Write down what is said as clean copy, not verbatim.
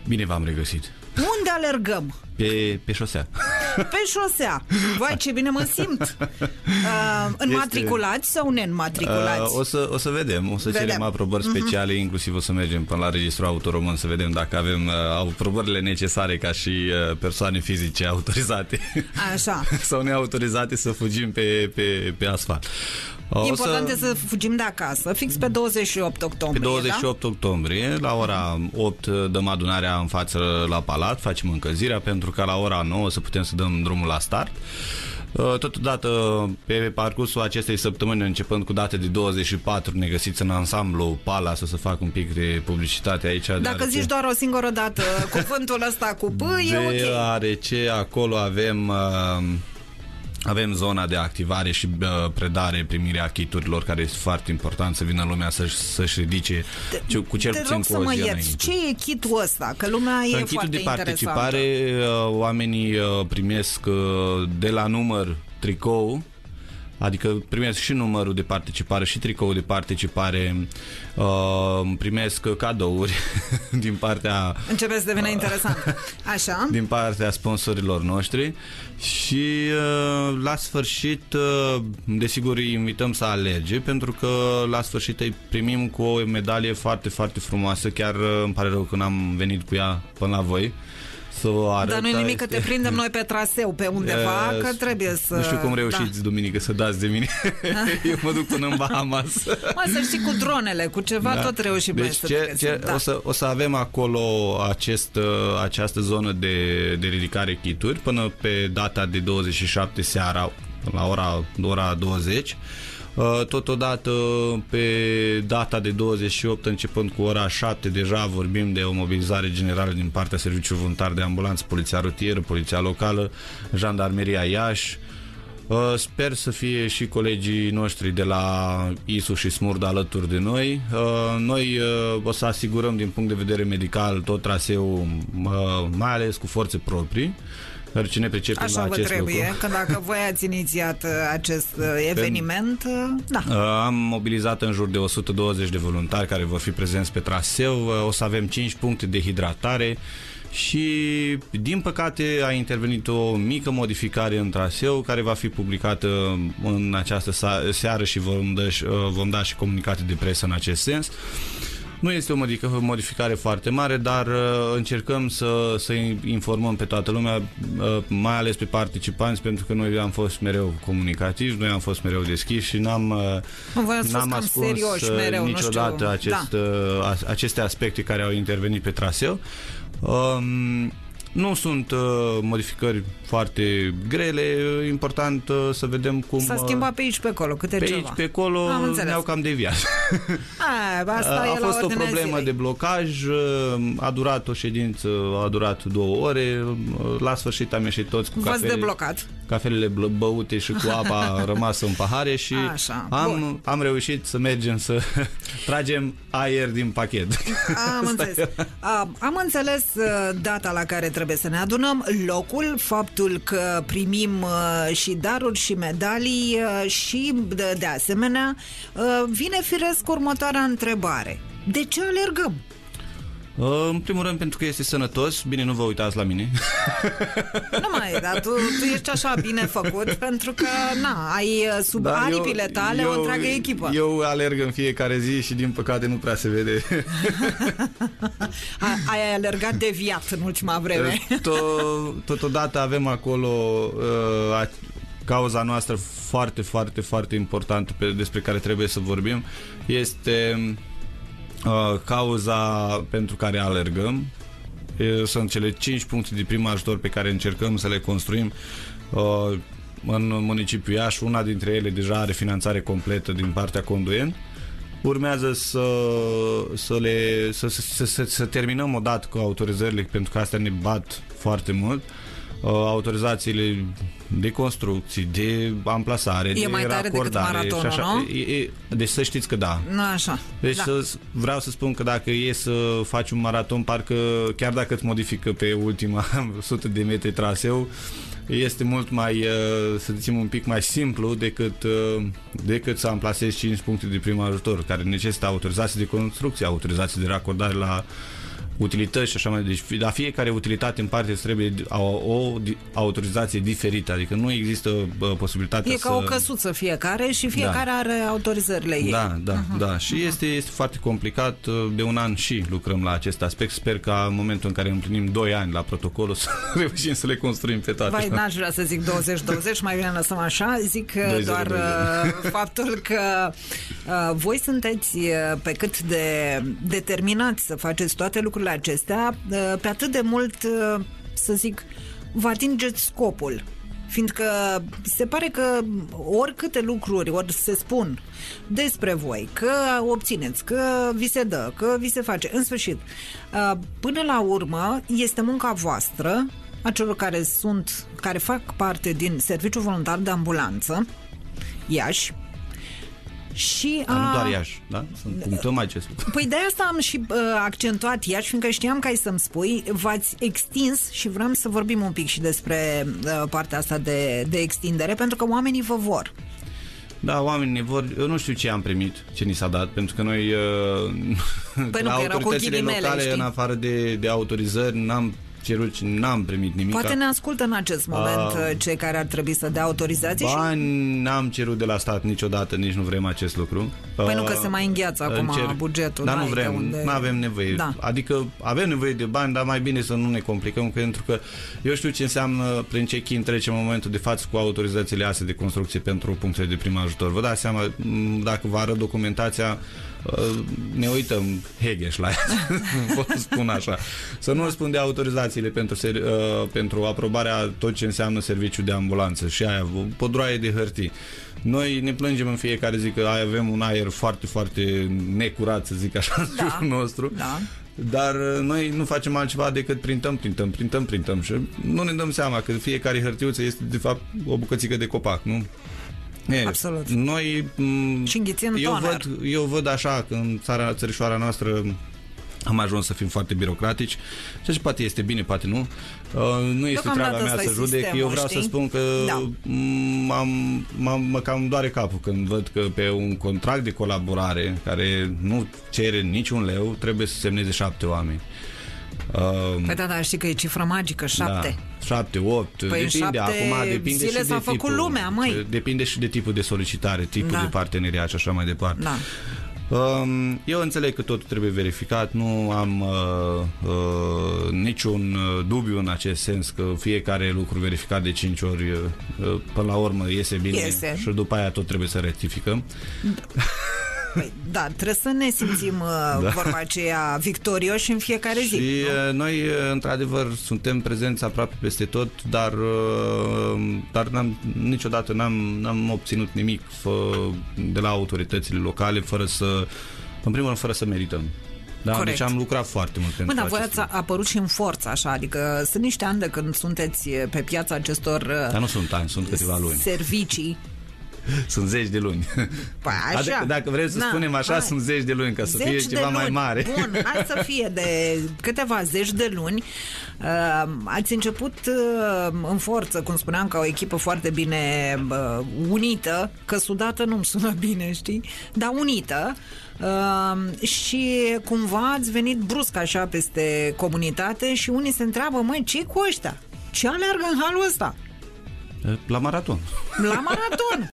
Bine v-am regăsit. Unde alergăm? Pe șosea. Pe șosea. Vai, ce bine mă simt. Înmatriculați sau neînmatriculați? O să vedem. O să cerem aprobări speciale, inclusiv o să mergem până la Registrul Auto Român să vedem dacă avem aprobările necesare ca și persoane fizice autorizate. Așa. Sau neautorizate să fugim pe asfalt. Important este să fugim de acasă, fix pe 28 octombrie. Pe 28 octombrie, la ora 8 dăm adunarea în față la Palat, facem încălzirea pentru ca la ora 9 să putem să dăm drumul la start. Totodată, pe parcursul acestei săptămâni, începând cu date de 24, ne găsiți în ansamblu Pala, să fac un pic de publicitate aici. Dacă zici doar o singură dată cuvântul ăsta cu P, e ok. Deoarece acolo avem zona de activare și predare, primirea chiturilor, care este foarte important să vină lumea să-și ridice cu cel puțin cu o zi înainte. Ce e chitul ăsta? Că lumea e foarte de participare, oamenii primesc de la număr tricou, adică primesc și numărul de participare și tricoul de participare, primesc cadouri din partea... Începe să devină interesant. Așa. Din partea sponsorilor noștri și la sfârșit, desigur, îi invităm să alerge, pentru că la sfârșit îi primim cu o medalie foarte, foarte frumoasă. Chiar îmi pare rău că n-am venit cu ea până la voi. Dar nu-i nimic, că te prindem noi pe traseu pe undeva, că trebuie să... Nu știu cum reușiți, duminică, să dați de mine. Eu mă duc până în Bahamas. Să știi, cu dronele, cu ceva, tot reușim. Deci o să avem acolo această zonă de ridicare chituri până pe data de 27 seara, la ora 20. Totodată pe data de 28, începând cu ora 7, deja vorbim de o mobilizare generală din partea Serviciului Voluntar de Ambulanță, Poliția Rutieră, Poliția Locală, Jandarmeria Iași. Sper să fie și colegii noștri de la ISU și SMURD alături de noi. Noi o să asigurăm din punct de vedere medical tot traseul, mai ales cu forțe proprii. Cine pricepe așa vă trebuie, lucru. Că dacă voi ați inițiat acest eveniment, da. Am mobilizat în jur de 120 de voluntari care vor fi prezenți pe traseu. O să avem 5 puncte de hidratare și, din păcate, a intervenit o mică modificare în traseu care va fi publicată în această seară și vom da și comunicate de presă în acest sens. Nu este o modificare foarte mare, dar încercăm să informăm pe toată lumea, mai ales pe participanți, pentru că noi am fost mereu comunicativi, noi am fost mereu deschiși și n-am ascuns mereu, niciodată aceste aspecte care au intervenit pe traseu. Nu sunt modificări foarte grele, important să vedem cum... S-a schimbat pe aici pe acolo, câte ceva. Pe aici pe acolo ne-au cam deviat. A fost o problemă de blocaj, a durat o ședință, a durat 2 ore, la sfârșit am ieșit toți cu cafelele băute și cu apa rămasă în pahare și am reușit să mergem să tragem aer din pachet. Am înțeles data la care trebuie să ne adunăm, locul, faptul că primim și daruri și medalii și de asemenea vine firesc următoarea întrebare. De ce alergăm? În primul rând pentru că este sănătos. Bine, nu vă uitați la mine. Nu mai, dar tu ești așa bine făcut, pentru că ai sub aripile tale o întreagă echipă. Eu alerg în fiecare zi și din păcate nu prea se vede. Ai alergat deviat în ultima vreme. Totodată avem acolo cauza noastră foarte, foarte, foarte importantă despre care trebuie să vorbim. Este cauza pentru care alergăm. Sunt cele 5 puncte de prim ajutor pe care încercăm să le construim în municipiul Iași. Una dintre ele deja are finanțare completă din partea Conduent. Urmează să terminăm odată cu autorizările, pentru că astea ne bat foarte mult. Autorizațiile de construcții, de amplasare, de mai tare racordare decât maratonul, și așa. Nu? Deci să știți că da. Așa. Deci vreau să spun că dacă e să faci un maraton, parcă chiar dacă îți modifică pe ultima 100 de metri traseu, este mult mai, să zicem, un pic mai simplu decât să amplasezi 5 puncte de prim ajutor, care necesită autorizații de construcție, autorizații de racordare utilități și așa mai departe. Deci, la fiecare utilitate în parte trebuie o autorizație diferită, adică nu există posibilitatea ca o căsuță fiecare și fiecare are autorizările ei. Da. Și este foarte complicat. De un an și lucrăm la acest aspect. Sper că în momentul în care împlinim 2 ani la protocolul să reușim să le construim pe toate. Vai, n-aș vrea să zic 20-20, mai bine lăsăm așa. Zic doar faptul că voi sunteți pe cât de determinați să faceți toate lucrurile acestea, pe atât de mult, să zic, vă atingeți scopul. Fiindcă se pare că oricâte lucruri ori se spun despre voi, că obțineți, că vi se dă, că vi se face, în sfârșit, până la urmă este munca voastră, a celor care fac parte din Serviciul Voluntar de Ambulanță Iași. Și nu doar Iași, da? Să punctăm acest lucru. Păi de asta am și accentuat Iași, fiindcă știam că ai să-mi spui, v-ați extins și vreau să vorbim un pic și despre partea asta de extindere, pentru că oamenii vă vor. Da, oamenii ne vor. Eu nu știu ce am primit, ce ni s-a dat, pentru că noi la autoritățile locale, știi? În afară de autorizări, n-am primit nimic. Poate ne ascultă în acest moment cei care ar trebui să dea autorizații. Bani n-am cerut de la stat niciodată, nici nu vrem acest lucru. Păi nu, că se mai îngheață acum bugetul. Dar nu vrem, nu avem nevoie. Da. Adică avem nevoie de bani, dar mai bine să nu ne complicăm, pentru că eu știu ce înseamnă prin ce chin trecem în momentul de față cu autorizațiile astea de construcție pentru punctele de prim ajutor. Vă dați seama, dacă vă arăt documentația, ne uităm hegeș la ea, pot spun așa. Să nu spun de autorizațiile pentru aprobarea tot ce înseamnă serviciu de ambulanță și aia, podroaie de hârtii. Noi ne plângem în fiecare zi că avem un aer foarte, foarte necurat, să zic așa, în jurul nostru. Da. Dar noi nu facem altceva decât printăm și nu ne dăm seama că fiecare hârtiuță este de fapt o bucățică de copac, nu? Absolut. Noi și eu văd așa că în țărișoara noastră am ajuns să fim foarte birocratici, ceea ce poate este bine, poate nu. Nu este treaba mea să judec. Eu vreau să spun că mă cam doare capul când văd că pe un contract de colaborare care nu cere niciun leu trebuie să semneze 7 oameni. Păi da, știi că e cifra magică, 7. Da, 7, 8, păi depinde. Acum depinde zile și s-a făcut tipul, lumea, măi. Depinde și de tipul de solicitare, tipul de parteneriat și așa mai departe. Da. Eu înțeleg că totul trebuie verificat, nu am niciun dubiu în acest sens că fiecare lucru verificat de 5 ori până la urmă iese bine și după aia tot trebuie să rectificăm. Păi, da, trebuie să ne simțim vorba aceea victorioși în fiecare zi. Și noi, într-adevăr, suntem prezenți aproape peste tot, dar niciodată n-am obținut nimic de la autoritățile locale în primul rând, fără să merităm. Da, deci am lucrat foarte mult pentru voi ați apărut și în forță, așa, adică sunt niște ani de când sunteți pe piața acestor dar nu sunt ani, sunt câteva luni. Servicii. Sunt 10 de luni. Păi așa. Dacă vrem să spunem așa, sunt 10 de luni, ca să fie ceva mai mare. Bun, hai să fie de câteva zeci de luni. Ați început în forță, cum spuneam, ca o echipă foarte bine unită, că sudată nu-mi sună bine, știi? Dar unită. Și cumva ați venit brusc așa peste comunitate și unii se întreabă, măi, ce-i cu ăștia? Ce aleargă în halul ăsta? La maraton. La maraton!